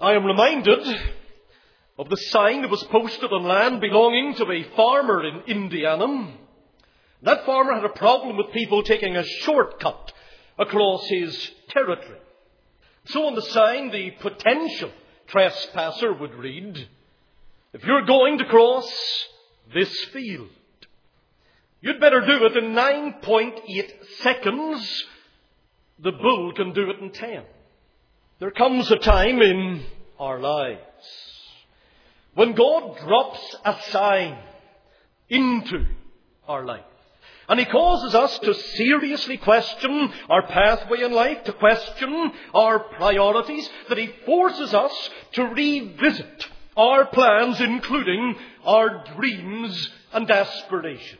I am reminded of the sign that was posted on land belonging to a farmer in Indiana. That farmer had a problem with people taking a shortcut across his territory. So on the sign, the potential trespasser would read, "If you're going to cross this field, you'd better do it in 9.8 seconds. The bull can do it in 10. There comes a time in our lives when God drops a sign into our life. And He causes us to seriously question our pathway in life, to question our priorities, that He forces us to revisit our plans, including our dreams and aspirations.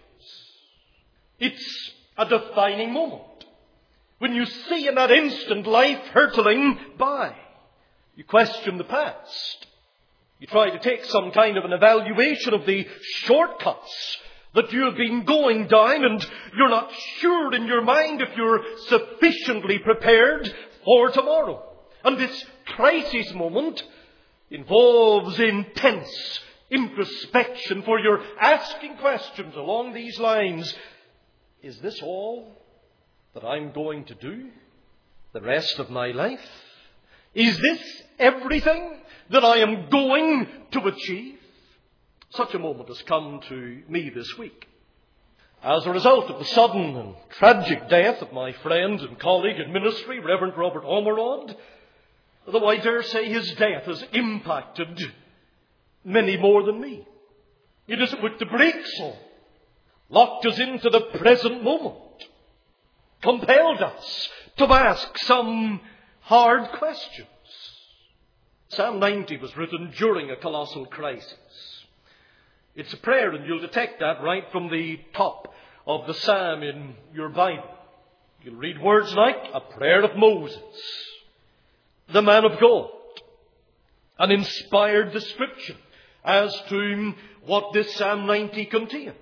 It's a defining moment. When you see in that instant life hurtling by, you question the past. You try to take some kind of an evaluation of the shortcuts that you have been going down, and you're not sure in your mind if you're sufficiently prepared for tomorrow. And this crisis moment involves intense introspection, for you're asking questions along these lines. Is this all that I'm going to do the rest of my life? Is this everything that I am going to achieve? Such a moment has come to me this week. As a result of the sudden and tragic death of my friend and colleague in ministry, Reverend Robert Ormerod, though I dare say his death has impacted many more than me. It is with the brakes on, locked us into the present moment, compelled us to ask some hard questions. Psalm 90 was written during a colossal crisis. It's a prayer, and you'll detect that right from the top of the psalm in your Bible. You'll read words like a prayer of Moses, the man of God, an inspired description as to what this Psalm 90 contains.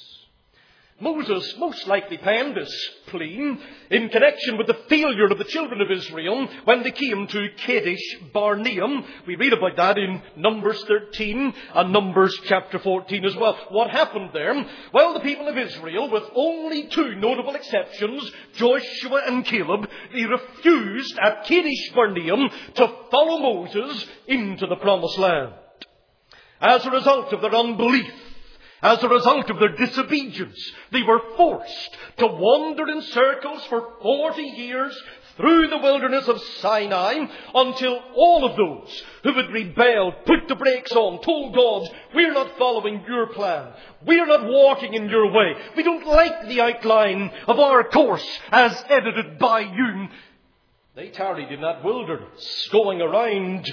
Moses most likely penned this plea in connection with the failure of the children of Israel when they came to Kadesh Barnea. We read about that in Numbers 13 and Numbers chapter 14 as well. What happened there? Well, the people of Israel, with only two notable exceptions, Joshua and Caleb, they refused at Kadesh Barnea to follow Moses into the promised land. As a result of their unbelief, as a result of their disobedience, they were forced to wander in circles for 40 years through the wilderness of Sinai until all of those who had rebelled, put the brakes on, told God, "We're not following your plan. We're not walking in your way. We don't like the outline of our course as edited by you." They tarried in that wilderness, going around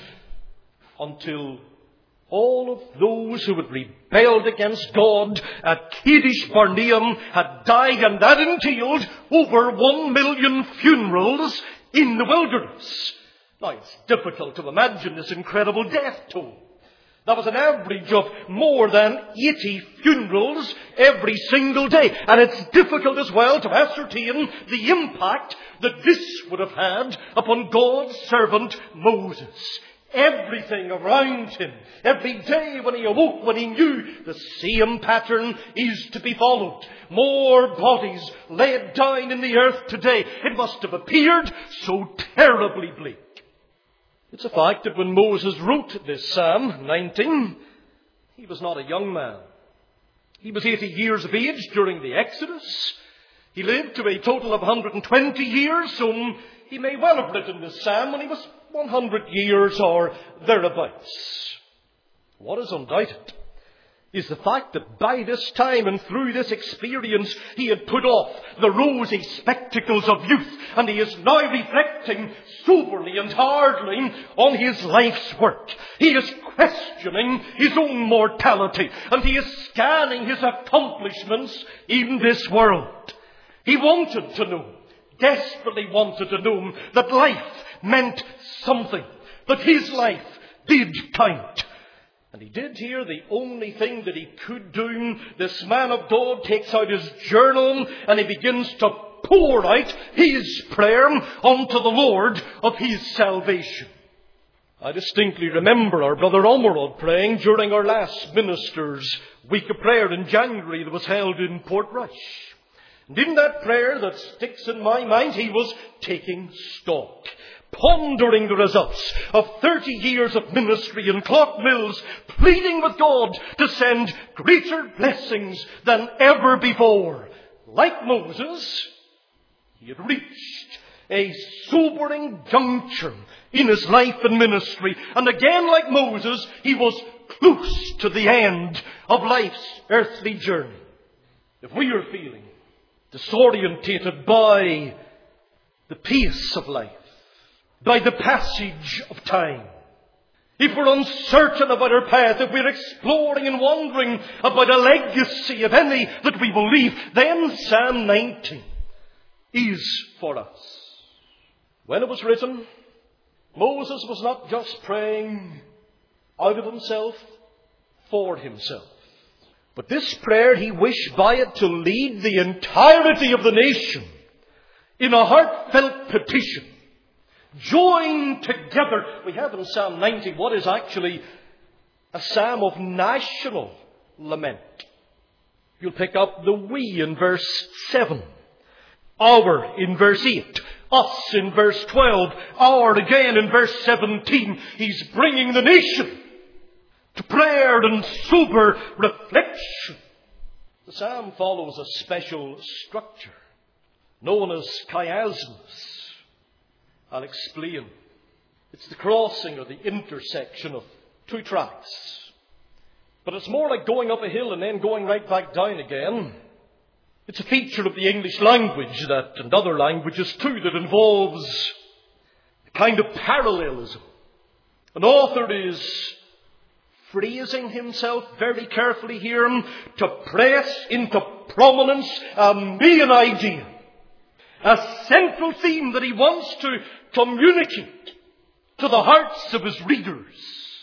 until all of those who had rebelled against God at Kadesh Barnea had died, and that entailed over 1 million funerals in the wilderness. Now, it's difficult to imagine this incredible death toll. That was an average of more than 80 funerals every single day. And it's difficult as well to ascertain the impact that this would have had upon God's servant Moses. Everything around him, every day when he awoke, when he knew the same pattern is to be followed. More bodies laid down in the earth today. It must have appeared so terribly bleak. It's a fact that when Moses wrote this Psalm 19, he was not a young man. He was 80 years of age during the Exodus. He lived to a total of 120 years, so he may well have written this Psalm when he was 100 years or thereabouts. What is undoubted is the fact that by this time and through this experience he had put off the rosy spectacles of youth, and he is now reflecting soberly and hardly on his life's work. He is questioning his own mortality, and he is scanning his accomplishments in this world. He wanted to know, desperately wanted to know, that life meant something, that his life did count. And he did here the only thing that he could do. This man of God takes out his journal and he begins to pour out his prayer unto the Lord of his salvation. I distinctly remember our brother Omerod praying during our last minister's week of prayer in January that was held in Portrush. And in that prayer that sticks in my mind, he was taking stock, pondering the results of 30 years of ministry in Clough-Mills, pleading with God to send greater blessings than ever before. Like Moses, he had reached a sobering juncture in his life and ministry. And again, like Moses, he was close to the end of life's earthly journey. If we are feeling disorientated by the pace of life, by the passage of time, if we're uncertain about our path, if we're exploring and wondering about a legacy, if any, that we will leave, then Psalm 90 is for us. When it was written, Moses was not just praying out of himself, for himself. But this prayer, he wished by it to lead the entirety of the nation in a heartfelt petition, joined together. We have in Psalm 90 what is actually a psalm of national lament. You'll pick up the we in verse 7, our in verse 8, us in verse 12, our again in verse 17. He's bringing the nation to prayer and sober reflection. The psalm follows a special structure known as chiasmus. I'll explain. It's the crossing or the intersection of two tracks. But it's more like going up a hill and then going right back down again. It's a feature of the English language that, and other languages too, that involves a kind of parallelism. An author is phrasing himself very carefully here to press into prominence a main idea, a central theme that he wants to communicate to the hearts of his readers.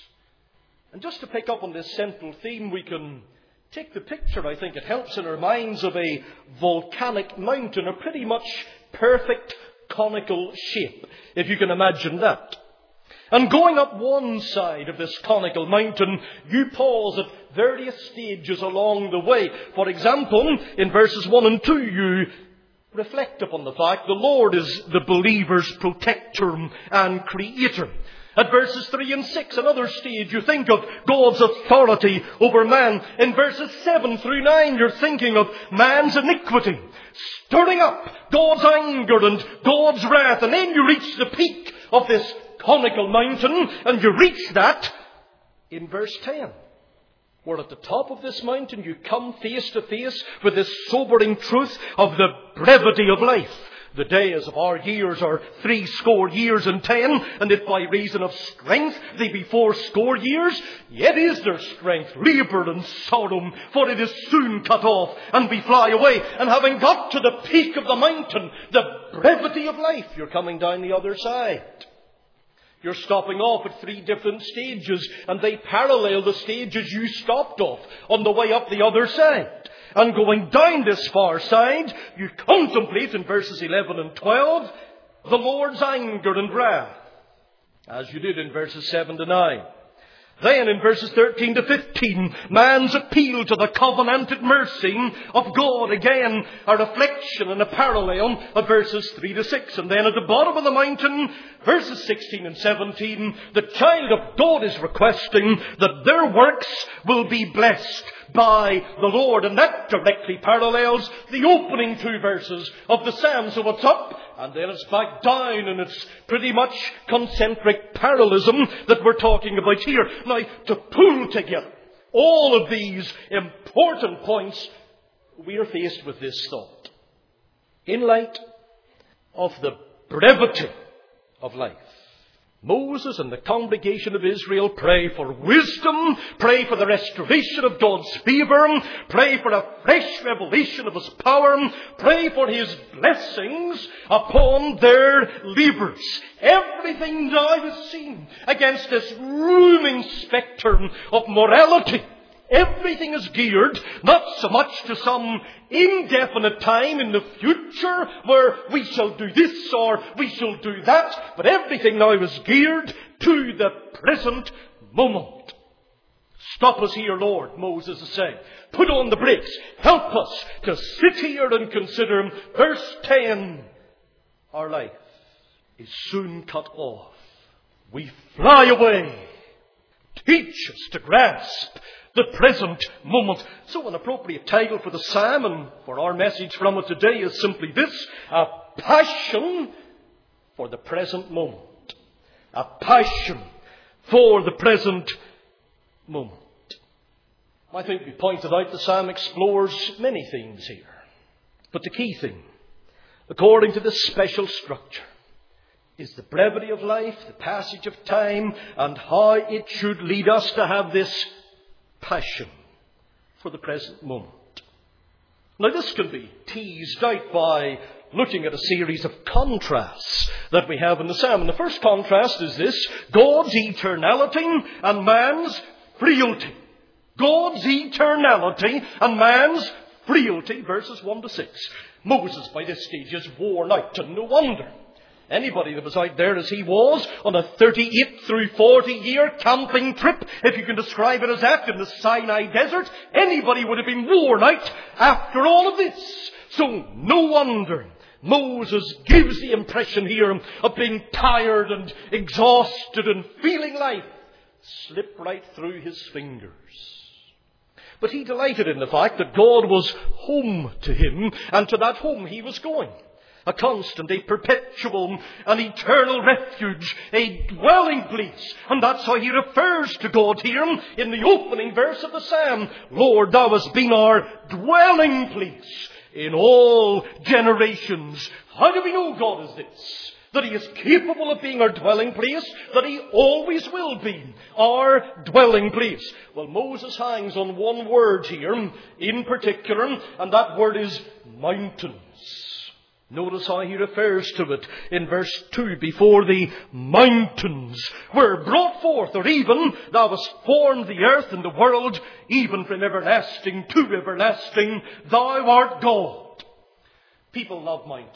And just to pick up on this central theme, we can take the picture, I think it helps in our minds, of a volcanic mountain, a pretty much perfect conical shape, if you can imagine that. And going up one side of this conical mountain, you pause at various stages along the way. For example, in verses 1 and 2, you reflect upon the fact the Lord is the believer's protector and creator. At verses 3 and 6, another stage, you think of God's authority over man. In verses 7 through 9, you're thinking of man's iniquity, stirring up God's anger and God's wrath. And then you reach the peak of this conical mountain, and you reach that in verse 10. Where at the top of this mountain you come face to face with this sobering truth of the brevity of life. The days of our years are 60 years and 10, and if by reason of strength they be 80 years, yet is their strength labour and sorrow, for it is soon cut off, and we fly away. And having got to the peak of the mountain, the brevity of life, you're coming down the other side. You're stopping off at 3 different stages, and they parallel the stages you stopped off on the way up the other side. And going down this far side, you contemplate in verses 11 and 12 the Lord's anger and wrath, as you did in verses 7 to 9. Then in verses 13 to 15, man's appeal to the covenanted mercy of God. Again, a reflection and a parallel of verses 3 to 6. And then at the bottom of the mountain, verses 16 and 17, the child of God is requesting that their works will be blessed by the Lord. And that directly parallels the opening 2 verses of the Psalm. So it's up and then it's back down, and it's pretty much concentric parallelism that we're talking about here. Now, to pull together all of these important points, we are faced with this thought. In light of the brevity of life, Moses and the congregation of Israel pray for wisdom, pray for the restoration of God's favour, pray for a fresh revelation of His power, pray for His blessings upon their labours. Everything now is seen against this looming spectre of morality. Everything is geared not so much to some indefinite time in the future where we shall do this or we shall do that, but everything now is geared to the present moment. Stop us here, Lord, Moses is saying. Put on the brakes. Help us to sit here and consider. Verse 10. Our life is soon cut off. We fly away. Teach us to grasp the present moment. So an appropriate title for the psalm and for our message from it today is simply this: a passion for the present moment. A passion for the present moment. I think we pointed out the psalm explores many themes here. But the key thing, according to this special structure, is the brevity of life, the passage of time, and how it should lead us to have this passion for the present moment. Now this can be teased out by looking at a series of contrasts that we have in the psalm. And the first contrast is this: God's eternality and man's frailty. God's eternality and man's frailty, verses 1 to 6. Moses by this stage is worn out, and no wonder. Anybody that was out there as he was on a 38 through 40 year camping trip, if you can describe it as that, in the Sinai desert, anybody would have been worn out after all of this. So no wonder Moses gives the impression here of being tired and exhausted and feeling life slip right through his fingers. But he delighted in the fact that God was home to him, and to that home he was going. A constant, a perpetual, an eternal refuge, a dwelling place. And that's how he refers to God here in the opening verse of the psalm. Lord, thou hast been our dwelling place in all generations. How do we know God is this? That he is capable of being our dwelling place, that he always will be our dwelling place. Well, Moses hangs on one word here in particular, and that word is mountains. Notice how he refers to it in verse 2. Before the mountains were brought forth, or even thou hast formed the earth and the world, even from everlasting to everlasting, thou art God. People love mountains.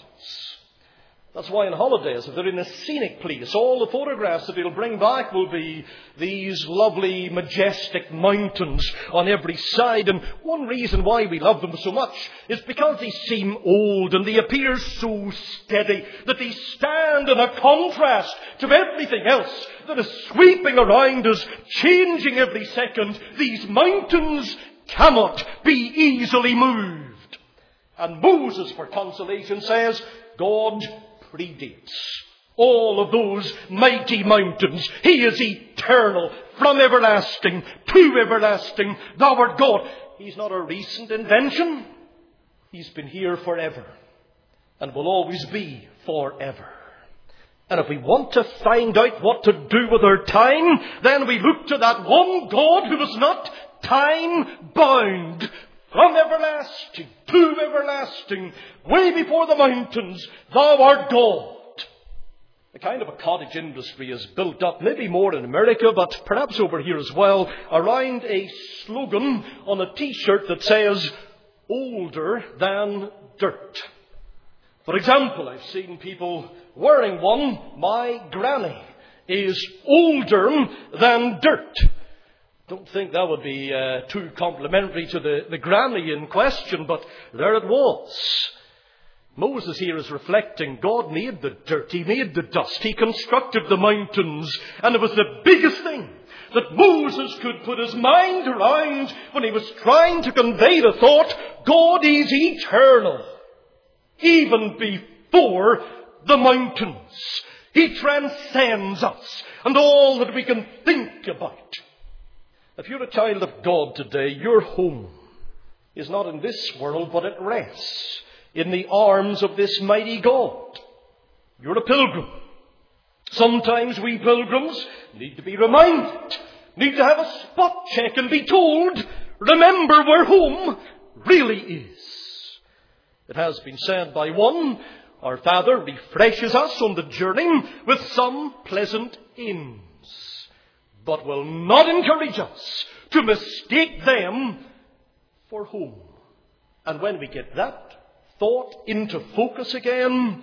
That's why on holidays, if they're in a scenic place, all the photographs that they'll bring back will be these lovely, majestic mountains on every side. And one reason why we love them so much is because they seem old and they appear so steady that they stand in a contrast to everything else that is sweeping around us, changing every second. These mountains cannot be easily moved. And Moses, for consolation, says, God predates all of those mighty mountains. He is eternal, from everlasting to everlasting. Thou art God. He's not a recent invention. He's been here forever and will always be forever. And if we want to find out what to do with our time, then we look to that one God who is not time-bound. From everlasting to everlasting, way before the mountains, thou art God. A kind of a cottage industry is built up, maybe more in America, but perhaps over here as well, around a slogan on a t-shirt that says, older than dirt. For example, I've seen people wearing one, my granny is older than dirt. Don't think that would be too complimentary to the granny in question, but there it was. Moses here is reflecting God made the dirt, he made the dust, he constructed the mountains, and it was the biggest thing that Moses could put his mind around when he was trying to convey the thought, God is eternal, even before the mountains. He transcends us and all that we can think about. If you're a child of God today, your home is not in this world, but it rests in the arms of this mighty God. You're a pilgrim. Sometimes we pilgrims need to be reminded, need to have a spot check and be told, remember where home really is. It has been said by one, our Father refreshes us on the journey with some pleasant inns, but will not encourage us to mistake them for home. And when we get that thought into focus again,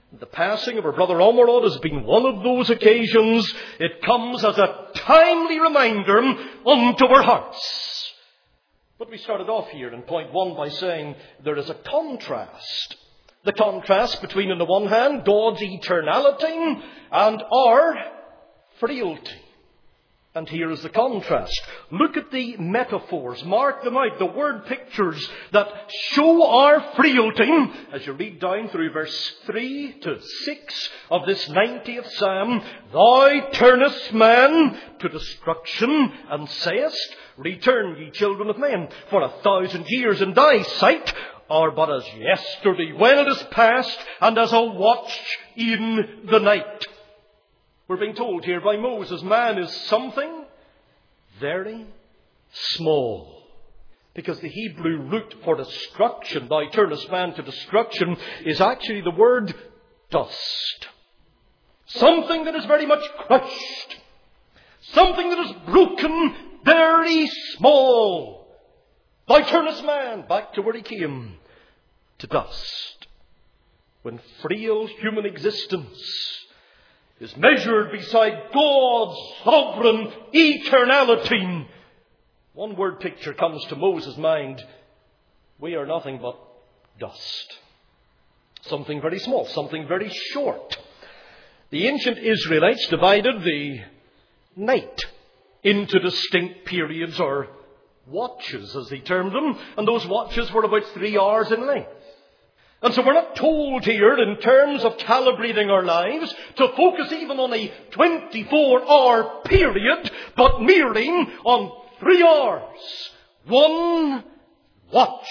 The passing of our brother Ormerod has been one of those occasions. It comes as a timely reminder unto our hearts. But we started off here in point 1 by saying there is a contrast. The contrast between, on the one hand, God's eternality and our frailty. And here is the contrast. Look at the metaphors. Mark them out. The word pictures that show our frailty. As you read down through verse 3 to 6 of this 90th Psalm. Thou turnest man to destruction and sayest, Return, ye children of men, for 1,000 years in thy sight are but as yesterday, when it is past, and as a watch in the night. We're being told here by Moses, man is something very small. Because the Hebrew root for destruction, thou turnest man to destruction, is actually the word dust. Something that is very much crushed. Something that is broken, very small. Thou turnest man back to where he came, to dust. When frail human existence is measured beside God's sovereign eternality, one word picture comes to Moses' mind. We are nothing but dust. Something very small, something very short. The ancient Israelites divided the night into distinct periods, or watches as they termed them, and those watches were about 3 hours in length. And so we're not told here, in terms of calibrating our lives, to focus even on a 24-hour period, but merely on 3 hours. One watch.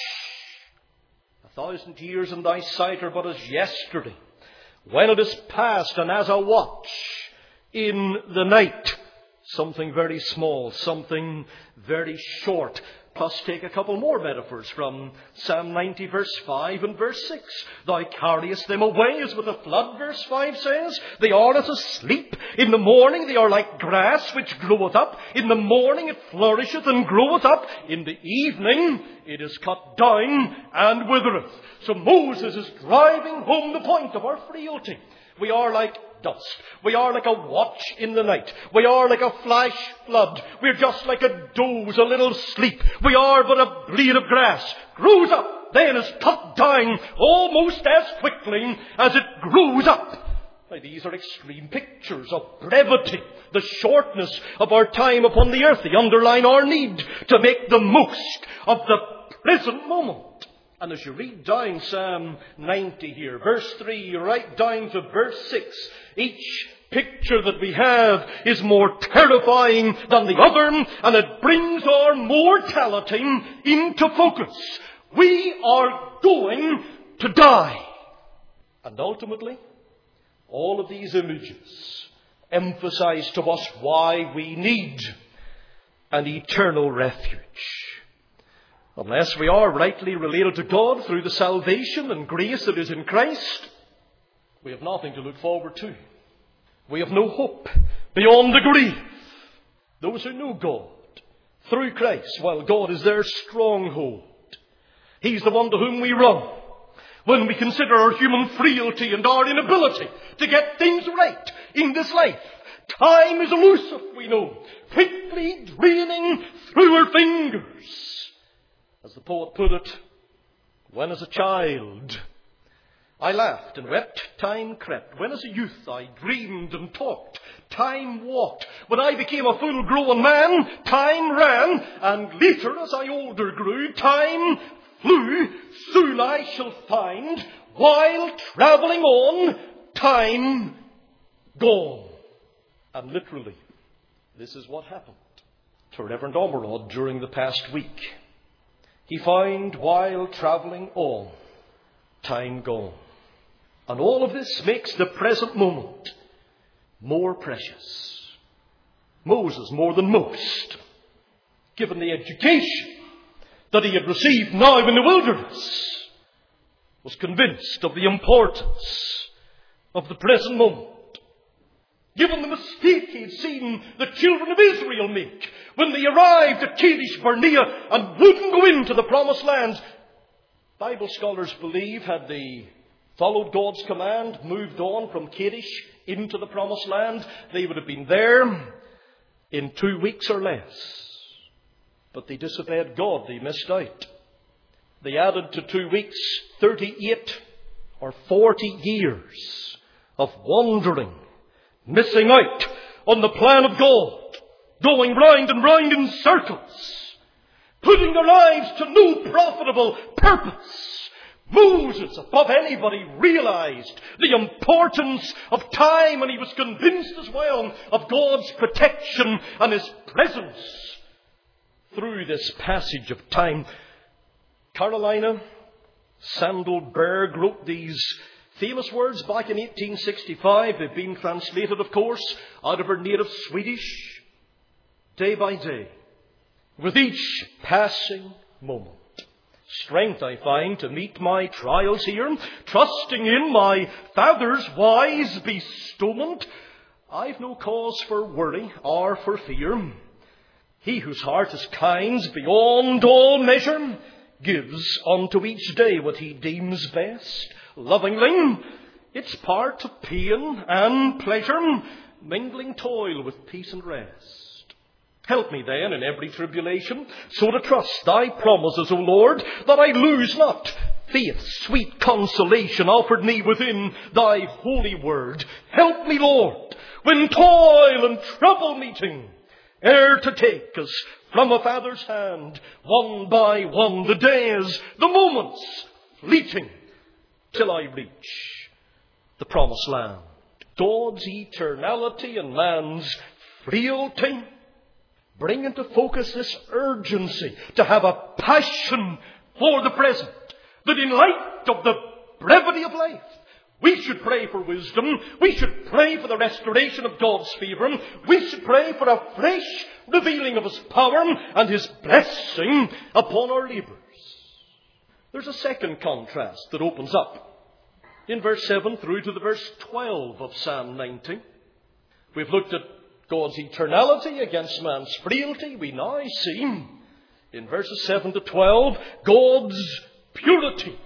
1,000 years in thy sight are but as yesterday, when it is past, and as a watch in the night. Something very small, something very short. Plus take a couple more metaphors from Psalm 90 verse 5 and verse 6. Thou carriest them away as with a flood, verse 5 says. They are as asleep. In the morning they are like grass which groweth up. In the morning it flourisheth and groweth up. In the evening it is cut down and withereth. So Moses is driving home the point of our frailty. We are like dust. We are like a watch in the night. We are like a flash flood. We're just like a doze, a little sleep. We are but a blade of grass. Grows up, then is cut down almost as quickly as it grows up. Now, these are extreme pictures of brevity, the shortness of our time upon the earth. They underline our need to make the most of the present moment. And as you read down Psalm 90 here, verse 3, right down to verse 6, each picture that we have is more terrifying than the other, and it brings our mortality into focus. We are going to die. And ultimately, all of these images emphasize to us why we need an eternal refuge. Unless we are rightly related to God through the salvation and grace that is in Christ, we have nothing to look forward to. We have no hope beyond the grave. Those who know God through Christ, while God is their stronghold, He's the one to whom we run when we consider our human frailty and our inability to get things right in this life. Time is elusive, we know, quickly draining through our fingers. As the poet put it, when as a child I laughed and wept, time crept. When as a youth I dreamed and talked, time walked. When I became a full-grown man, time ran. And later, as I older grew, time flew. Soon I shall find, while travelling on, time gone. And literally, this is what happened to Reverend Ormerod during the past week. He found, while travelling on, time gone. And all of this makes the present moment more precious. Moses, more than most, given the education that he had received now in the wilderness, was convinced of the importance of the present moment. Given the mistake he had seen the children of Israel make when they arrived at Kadesh Barnea and wouldn't go into the promised lands, Bible scholars believe had the followed God's command, moved on from Kadesh into the promised land, they would have been there in 2 weeks or less. But they disobeyed God. They missed out. They added to 2 weeks 38 or 40 years of wandering, missing out on the plan of God, going round and round in circles, putting their lives to no profitable purpose. Moses, above anybody, realized the importance of time, and he was convinced as well of God's protection and His presence through this passage of time. Carolina Sandalberg wrote these famous words back in 1865. They've been translated, of course, out of her native Swedish. Day by day, with each passing moment, strength I find to meet my trials here, trusting in my Father's wise bestowment. I've no cause for worry or for fear. He whose heart is kind beyond all measure gives unto each day what he deems best. Lovingly, it's part of pain and pleasure, mingling toil with peace and rest. Help me then in every tribulation, so to trust thy promises, O Lord, that I lose not faith's sweet consolation offered me within thy holy word. Help me, Lord, when toil and trouble meeting, ere to take us from a Father's hand, one by one, the days, the moments, fleeting, till I reach the promised land. God's eternality and man's frailty bring into focus this urgency to have a passion for the present, that in light of the brevity of life, we should pray for wisdom. We should pray for the restoration of God's favour. We should pray for a fresh revealing of His power and His blessing upon our labours. There's a second contrast that opens up in verse 7 through to the verse 12 of Psalm 90. We've looked at God's eternality against man's frailty. We now see in verses 7 to 12 God's purity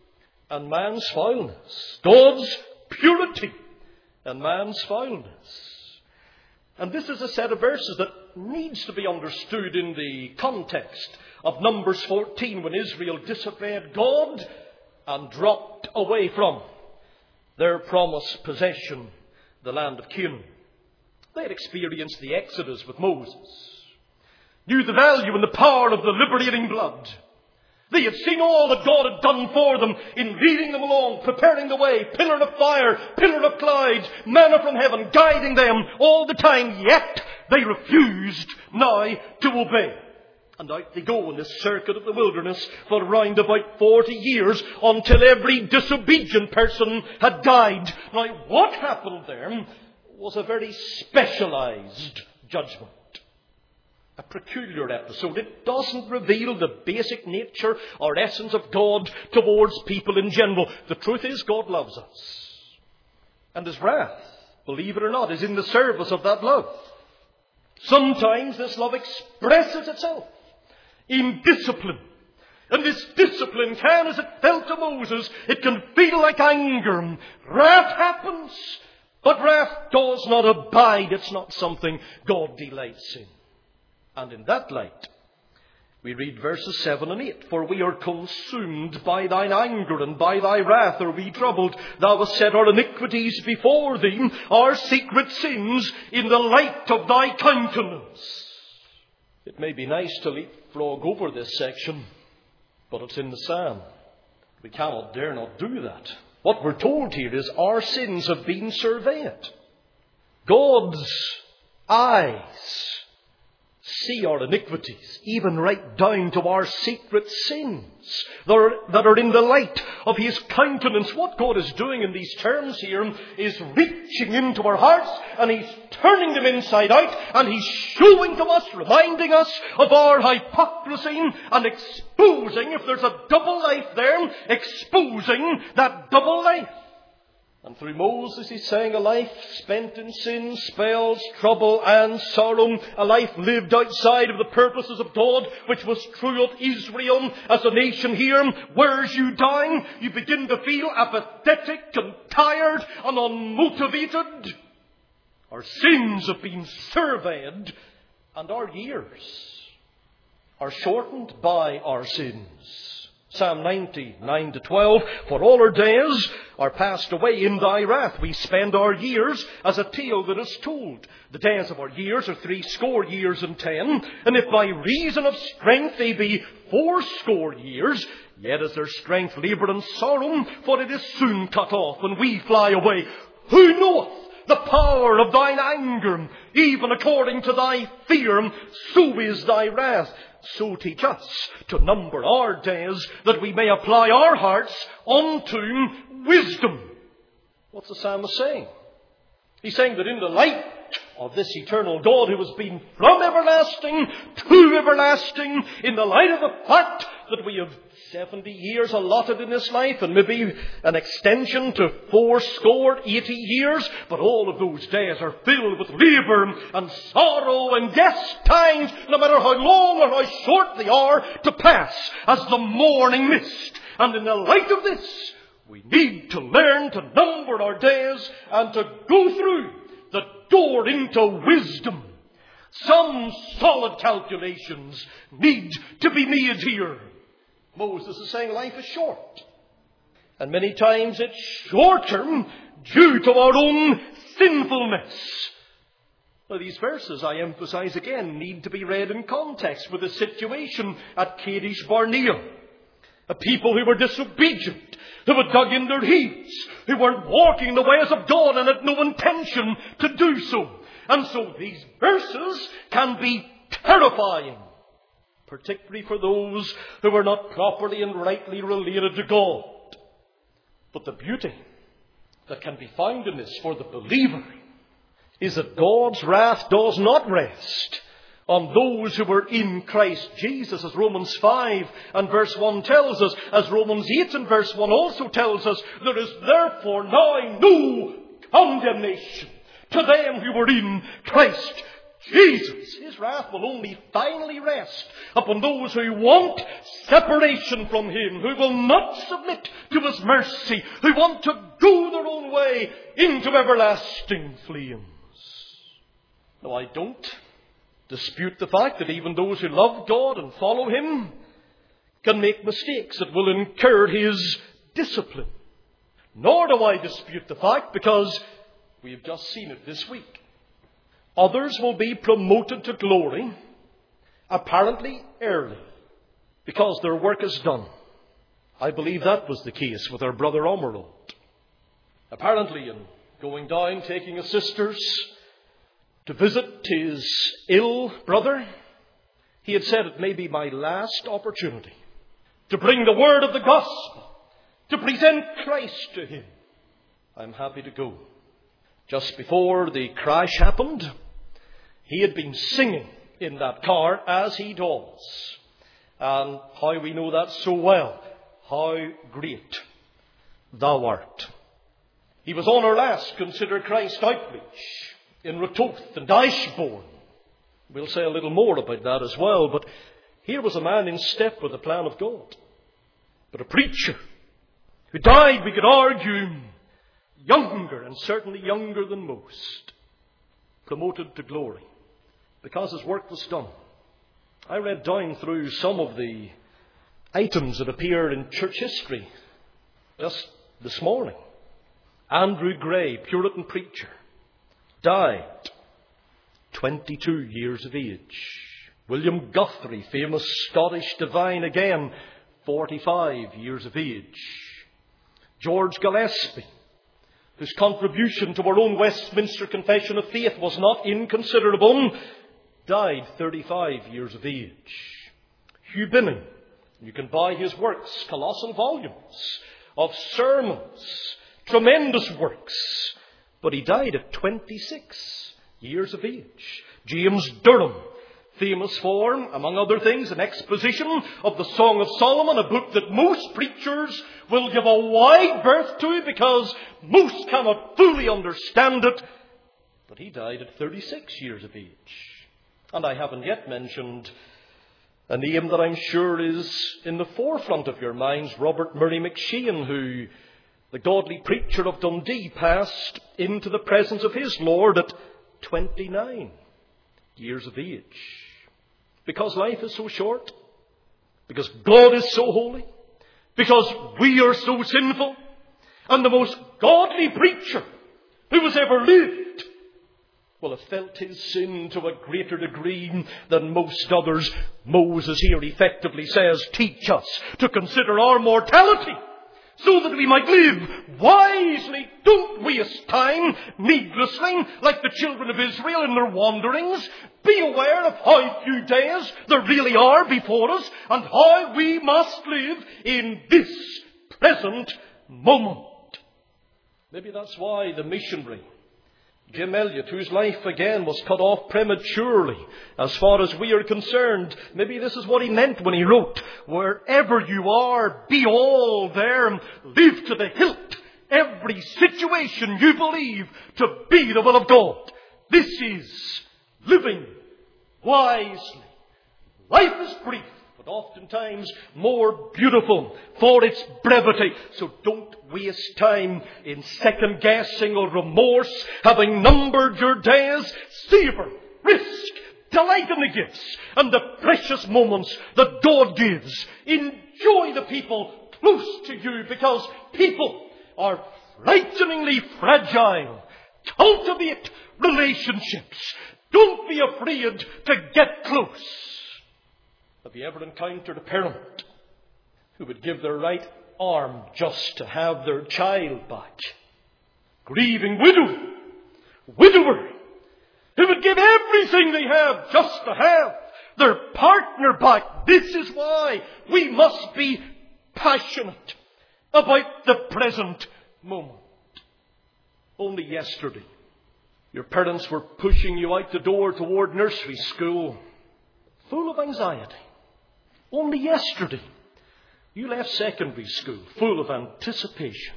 and man's foulness. God's purity and man's foulness. And this is a set of verses that needs to be understood in the context of Numbers 14, when Israel disobeyed God and dropped away from their promised possession, the land of Canaan. They had experienced the Exodus with Moses, knew the value and the power of the liberating blood. They had seen all that God had done for them in leading them along, preparing the way, pillar of fire, pillar of clouds, manna from heaven, guiding them all the time. Yet they refused now to obey. And out they go in this circuit of the wilderness for around about 40 years, until every disobedient person had died. Now, what happened there was a very specialized judgment. A peculiar episode. It doesn't reveal the basic nature or essence of God towards people in general. The truth is, God loves us. And His wrath, believe it or not, is in the service of that love. Sometimes this love expresses itself in discipline. And this discipline can, as it felt to Moses, it can feel like anger. Wrath happens, but wrath does not abide. It's not something God delights in. And in that light, we read verses 7 and 8. For we are consumed by thine anger, and by thy wrath are we troubled. Thou hast set our iniquities before thee, our secret sins in the light of thy countenance. It may be nice to leapfrog over this section, but it's in the Psalm. We dare not do that. What we're told here is our sins have been surveyed. God's eyes see our iniquities, even right down to our secret sins that are in the light of His countenance. What God is doing in these terms here is reaching into our hearts, and He's turning them inside out, and He's showing to us, reminding us of our hypocrisy, and exposing, if there's a double life there, exposing that double life. And through Moses he sang a life spent in sin, spells, trouble and sorrow. A life lived outside of the purposes of God, which was true of Israel. As a nation here wears you down, you begin to feel apathetic and tired and unmotivated. Our sins have been surveyed, and our years are shortened by our sins. Psalm 90, 9-12, for all our days are passed away in thy wrath. We spend our years as a tale that is told. The days of our years are 60 years and 10. And if by reason of strength they be 80 years, yet is their strength labour and sorrow, for it is soon cut off, and we fly away. Who knoweth the power of thine anger? Even according to thy fear, so is thy wrath. So teach us to number our days, that we may apply our hearts unto wisdom. What's the psalmist saying? He's saying that in the light of this eternal God who has been from everlasting to everlasting, in the light of the fact that we have 70 years allotted in this life, and maybe an extension to 80 years, but all of those days are filled with labour and sorrow and times, no matter how long or how short they are, to pass as the morning mist. And in the light of this, we need to learn to number our days and to go through the door into wisdom. Some solid calculations need to be made here. Moses is saying life is short. And many times it's shorter due to our own sinfulness. Now, these verses, I emphasize again, need to be read in context with the situation at Kadesh Barnea. A people who were disobedient, who had dug in their heels, who weren't walking the ways of God and had no intention to do so. And so these verses can be terrifying, particularly for those who are not properly and rightly related to God. But the beauty that can be found in this for the believer is that God's wrath does not rest on those who were in Christ Jesus, as Romans 5 and verse 1 tells us, as Romans 8 and verse 1 also tells us, there is therefore now no condemnation to them who were in Christ Jesus. His wrath will only finally rest upon those who want separation from Him, who will not submit to His mercy, who want to go their own way into everlasting flames. No, I don't dispute the fact that even those who love God and follow Him can make mistakes that will incur His discipline. Nor do I dispute the fact, because we have just seen it this week, others will be promoted to glory, apparently early, because their work is done. I believe that was the case with our brother Omerod. Apparently, in going down, taking his sisters to visit his ill brother, he had said, it may be my last opportunity to bring the word of the gospel, to present Christ to him. I'm happy to go. Just before the crash happened, he had been singing in that car, as he does. And how we know that so well. How great thou art. He was on our last Consider Christ outreach in Ratoath and Ashbourne. We'll say a little more about that as well. But here was a man in step with the plan of God. But a preacher who died, we could argue, younger, and certainly younger than most, promoted to glory because his work was done. I read down through some of the items that appear in church history just this morning. Andrew Gray, Puritan preacher, died 22 years of age. William Guthrie, famous Scottish divine, again 45 years of age. George Gillespie, whose contribution to our own Westminster Confession of Faith was not inconsiderable, died 35 years of age. Hugh Binning, you can buy his works, colossal volumes of sermons, tremendous works, but he died at 26 years of age. James Durham, famous for, among other things, an exposition of the Song of Solomon, a book that most preachers will give a wide berth to because most cannot fully understand it. But he died at 36 years of age. And I haven't yet mentioned a name that I'm sure is in the forefront of your minds, Robert Murray McShane, who, the godly preacher of Dundee, passed into the presence of his Lord at 29 years of age. Because life is so short, because God is so holy, because we are so sinful, and the most godly preacher who has ever lived will have felt his sin to a greater degree than most others. Moses here effectively says, teach us to consider our mortality, so that we might live wisely. Don't waste time needlessly like the children of Israel in their wanderings. Be aware of how few days there really are before us and how we must live in this present moment. Maybe that's why the missionary Jim Elliot, whose life again was cut off prematurely as far as we are concerned, maybe this is what he meant when he wrote, wherever you are, be all there and live to the hilt every situation you believe to be the will of God. This is living wisely. Life is brief, but oftentimes more beautiful for its brevity. So don't waste time in second guessing or remorse, having numbered your days. Savor, risk, delight in the gifts and the precious moments that God gives. Enjoy the people close to you, because people are frighteningly fragile. Cultivate relationships. Don't be afraid to get close. Have you ever encountered a parent who would give their right arm just to have their child back? Grieving widower, who would give everything they have just to have their partner back. This is why we must be passionate about the present moment. Only yesterday, your parents were pushing you out the door toward nursery school, full of anxiety. Only yesterday, you left secondary school, full of anticipation.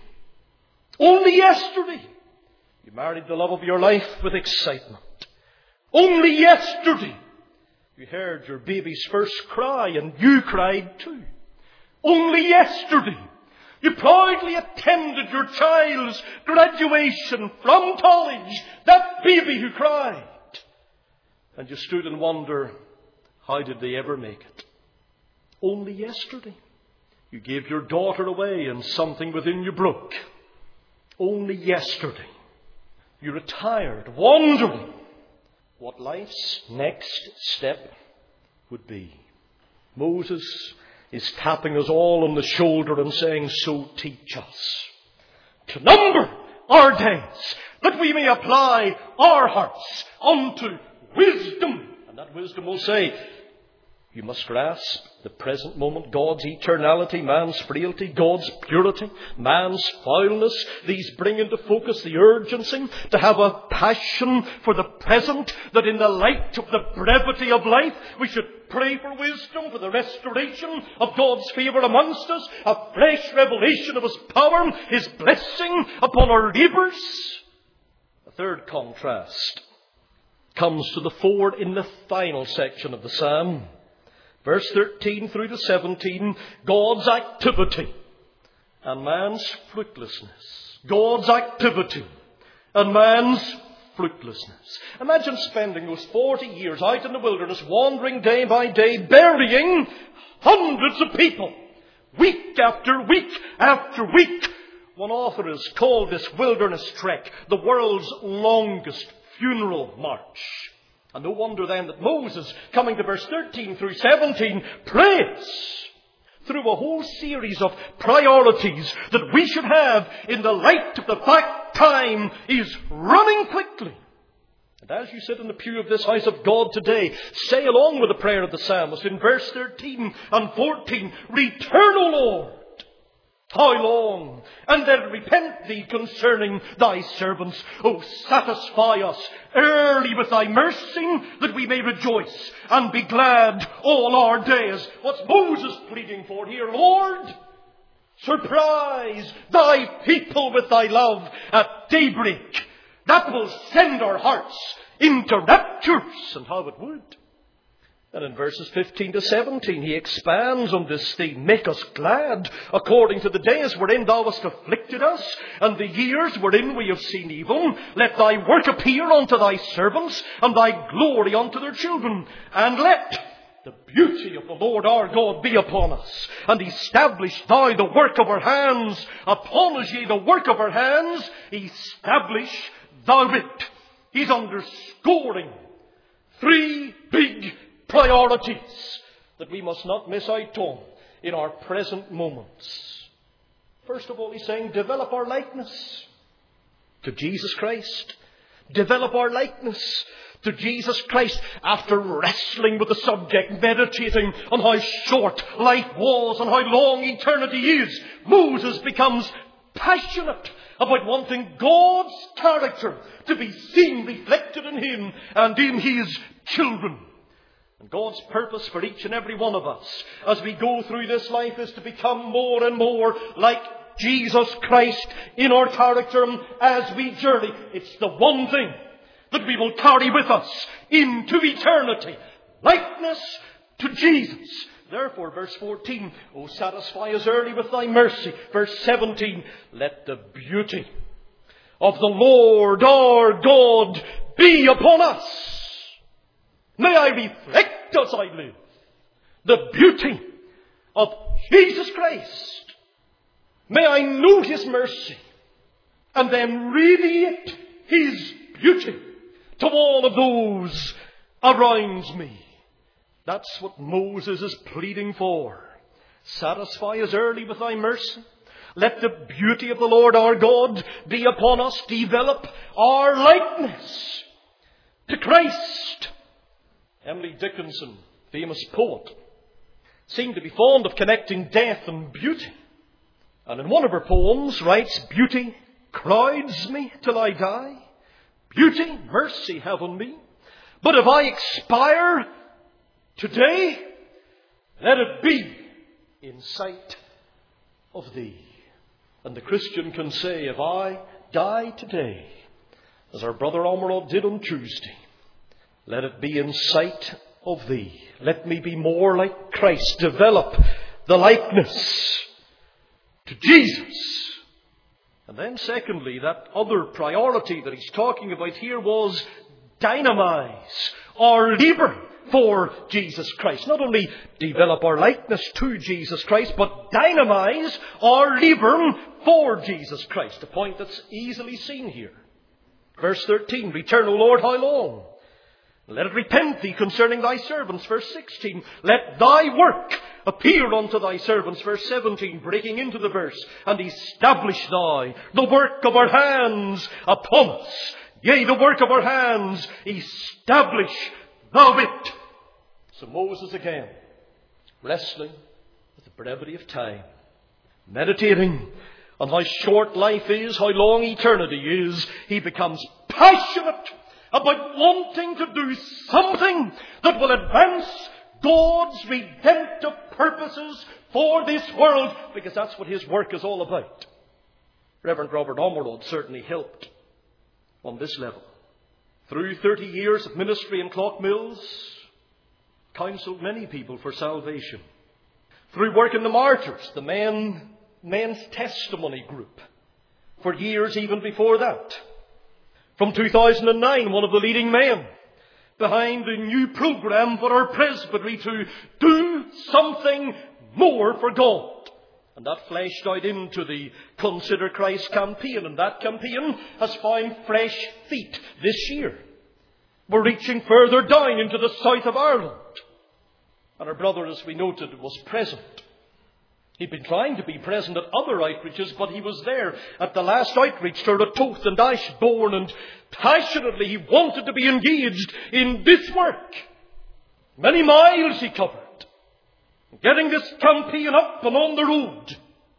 Only yesterday, you married the love of your life with excitement. Only yesterday, you heard your baby's first cry and you cried too. Only yesterday, you proudly attended your child's graduation from college, that baby who cried. And you stood in wonder, how did they ever make it? Only yesterday, you gave your daughter away and something within you broke. Only yesterday, you retired, wondering what life's next step would be. Moses is tapping us all on the shoulder and saying, so teach us to number our days, that we may apply our hearts unto wisdom. And that wisdom will say, you must grasp the present moment, God's eternality, man's frailty, God's purity, man's foulness. These bring into focus the urgency to have a passion for the present, that in the light of the brevity of life, we should pray for wisdom, for the restoration of God's favour amongst us, a fresh revelation of His power, His blessing upon our labours. A third contrast comes to the fore in the final section of the psalm. Verse 13 through to 17, God's activity and man's fruitlessness. God's activity and man's fruitlessness. Imagine spending those 40 years out in the wilderness, wandering day by day, burying hundreds of people, week after week after week. One author has called this wilderness trek the world's longest funeral march. And no wonder then that Moses, coming to verse 13 through 17, prays through a whole series of priorities that we should have in the light of the fact time is running quickly. And as you sit in the pew of this house of God today, say along with the prayer of the psalmist in verse 13 and 14, return, O Lord, How long? And then repent thee concerning thy servants. O satisfy us early with thy mercy, that we may rejoice and be glad all our days. What's Moses pleading for here? Lord, surprise thy people with thy love at daybreak. That will send our hearts into raptures. And how it would. And in verses 15 to 17, he expands on this theme. Make us glad according to the days wherein thou hast afflicted us, and the years wherein we have seen evil. Let thy work appear unto thy servants, and thy glory unto their children. And let the beauty of the Lord our God be upon us. And establish thou the work of our hands. Upon us, ye the work of our hands, establish thou it. He's underscoring three big priorities that we must not miss out on in our present moments. First of all, he's saying, develop our likeness to Jesus Christ. Develop our likeness to Jesus Christ. After wrestling with the subject, meditating on how short life was and how long eternity is, Moses becomes passionate about wanting God's character to be seen reflected in him and in his children. And God's purpose for each and every one of us as we go through this life is to become more and more like Jesus Christ in our character as we journey. It's the one thing that we will carry with us into eternity. Likeness to Jesus. Therefore, verse 14, O satisfy us early with thy mercy. Verse 17, let the beauty of the Lord our God be upon us. May I reflect as I live the beauty of Jesus Christ. May I know his mercy and then radiate his beauty to all of those around me. That's what Moses is pleading for. Satisfy us early with thy mercy. Let the beauty of the Lord our God be upon us. Develop our likeness to Christ. Emily Dickinson, famous poet, seemed to be fond of connecting death and beauty. And in one of her poems writes, beauty crowds me till I die. Beauty, mercy have on me. But if I expire today, let it be in sight of thee. And the Christian can say, if I die today, as our brother Ormerod did on Tuesday, let it be in sight of thee. Let me be more like Christ. Develop the likeness to Jesus. And then secondly, that other priority that he's talking about here was dynamize our labour for Jesus Christ. Not only develop our likeness to Jesus Christ, but dynamize our labour for Jesus Christ. A point that's easily seen here. Verse 13, return, O Lord, how long? Let it repent thee concerning thy servants. Verse 16, let thy work appear unto thy servants. Verse 17, breaking into the verse, and establish thou the work of our hands upon us. Yea, the work of our hands, establish thou it. So Moses again, wrestling with the brevity of time, meditating on how short life is, how long eternity is, he becomes passionate about wanting to do something that will advance God's redemptive purposes for this world, because that's what his work is all about. Reverend Robert Ormerod certainly helped on this level. Through 30 years of ministry in Clockmills, counseled many people for salvation. Through work in the Martyrs, the men's testimony group, for years even before that. From 2009, one of the leading men behind the new program for our presbytery to do something more for God. And that fleshed out into the Consider Christ campaign. And that campaign has found fresh feet this year. We're reaching further down into the south of Ireland. And our brother, as we noted, was present. He'd been trying to be present at other outreaches, but he was there at the last outreach to Ratoath and Ashbourne, and passionately he wanted to be engaged in this work. Many miles he covered, getting this campaign up and on the road.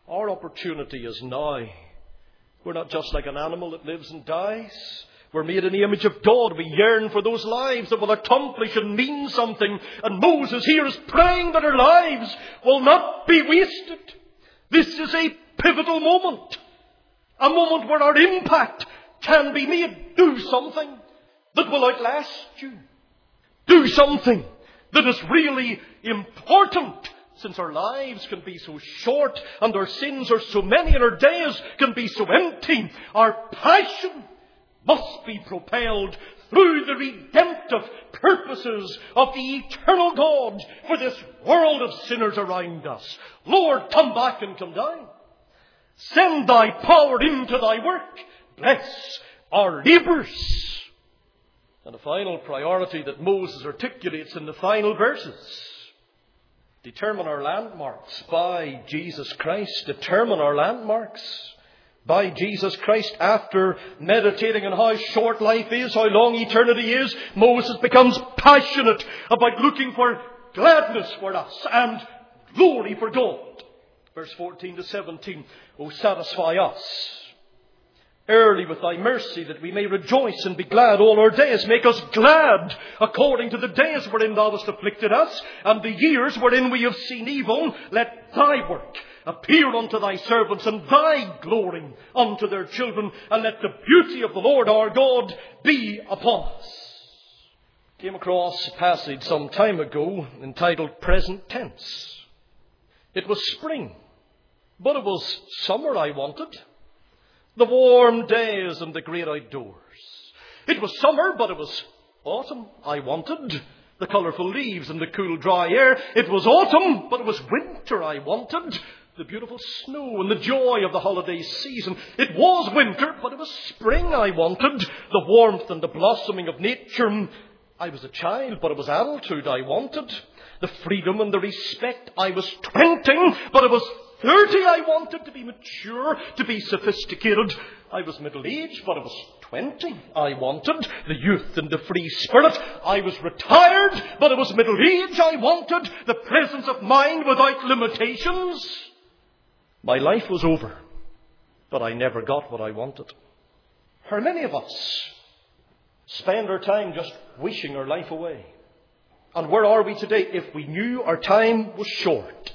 Our opportunity is now. We're not just like an animal that lives and dies. We're made in the image of God. We yearn for those lives that will accomplish and mean something. And Moses here is praying that our lives will not be wasted. This is a pivotal moment. A moment where our impact can be made. Do something that will outlast you. Do something that is really important, since our lives can be so short and our sins are so many and our days can be so empty. Our passion must be propelled through the redemptive purposes of the eternal God for this world of sinners around us. Lord, come back and come down. Send thy power into thy work. Bless our labours. And the final priority that Moses articulates in the final verses. Determine our landmarks by Jesus Christ. Determine our landmarks by Jesus Christ. After meditating on how short life is, how long eternity is, Moses becomes passionate about looking for gladness for us and glory for God. Verse 14 to 17. O satisfy us early with thy mercy, that we may rejoice and be glad all our days. Make us glad according to the days wherein thou hast afflicted us, and the years wherein we have seen evil. Let thy work appear unto thy servants, and thy glory unto their children, and let the beauty of the Lord our God be upon us. Came across a passage some time ago entitled Present Tense. It was spring, but it was summer I wanted. The warm days and the great outdoors. It was summer, but it was autumn I wanted. The colourful leaves and the cool dry air. It was autumn, but it was winter I wanted. The beautiful snow and the joy of the holiday season. It was winter, but it was spring I wanted. The warmth and the blossoming of nature. I was a child, but it was adulthood I wanted. The freedom and the respect. I was 20, but it was 30 I wanted, to be mature, to be sophisticated. I was middle-aged, but it was 20 I wanted. The youth and the free spirit. I was retired, but it was middle age I wanted. The presence of mind without limitations. My life was over, but I never got what I wanted. How many of us spend our time just wishing our life away? And where are we today? If we knew our time was short,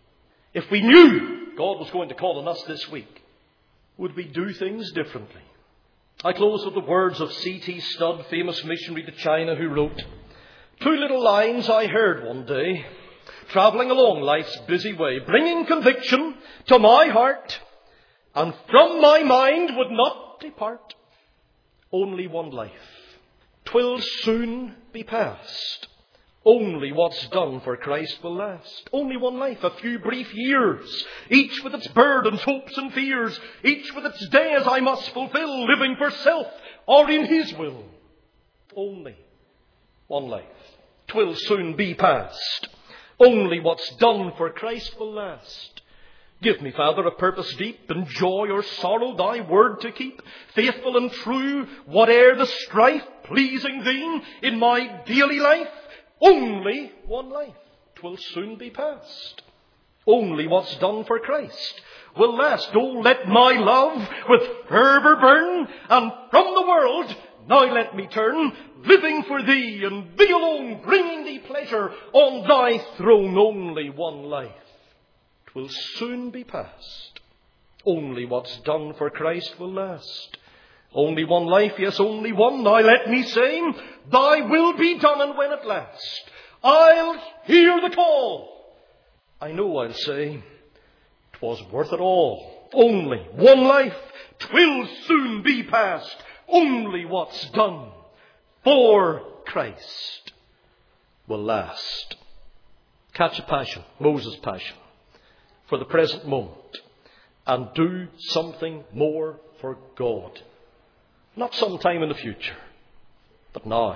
if we knew God was going to call on us this week, would we do things differently? I close with the words of C.T. Studd, famous missionary to China, who wrote, "Two little lines I heard one day, travelling along life's busy way, bringing conviction to my heart, and from my mind would not depart. Only one life, 'twill soon be past. Only what's done for Christ will last. Only one life, a few brief years, each with its burdens, hopes and fears, each with its days I must fulfill, living for self or in His will. Only one life, 'twill soon be past. Only what's done for Christ will last. Give me, Father, a purpose deep, in joy or sorrow, thy word to keep, faithful and true, whate'er the strife, pleasing thee in my daily life. Only one life, 'twill soon be past. Only what's done for Christ will last. Oh, let my love with fervour burn, and from the world now let me turn, living for thee and thee alone, bringing thee pleasure on thy throne. Only one life, 'twill soon be past. Only what's done for Christ will last. Only one life, yes, only one. Now let me say, thy will be done, and when at last I'll hear the call, I know I'll say, 'twas worth it all. Only one life, 'twill soon be past. Only what's done for Christ will last. Catch a passion, Moses' passion, for the present moment, and do something more for God. Not sometime in the future, but now.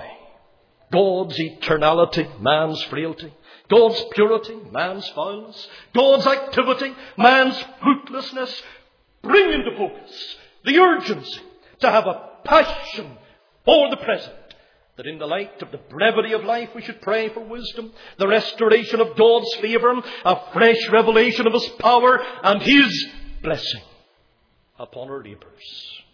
God's eternality, man's frailty. God's purity, man's foulness. God's activity, man's fruitlessness. Bring into focus the urgency to have a passion for the present that in the light of the brevity of life we should pray for wisdom, the restoration of God's favour, a fresh revelation of His power and His blessing upon our labours.